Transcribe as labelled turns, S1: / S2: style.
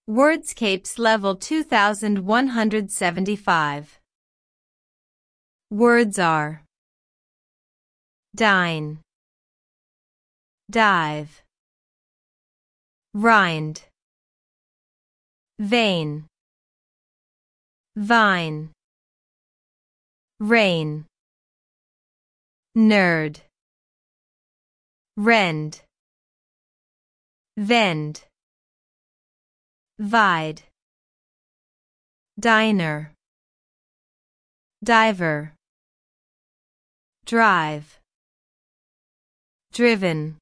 S1: Wordscapes Level 2175. Words are dine, dive, rind, vein, vine, rain, nerd, rend, vend, vide, diner, diver, drive, driven.